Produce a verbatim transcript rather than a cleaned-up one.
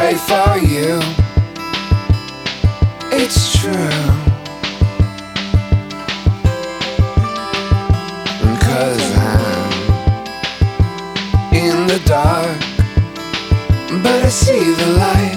pray for you. It's true, 'cause I'm in the dark, but I see the light.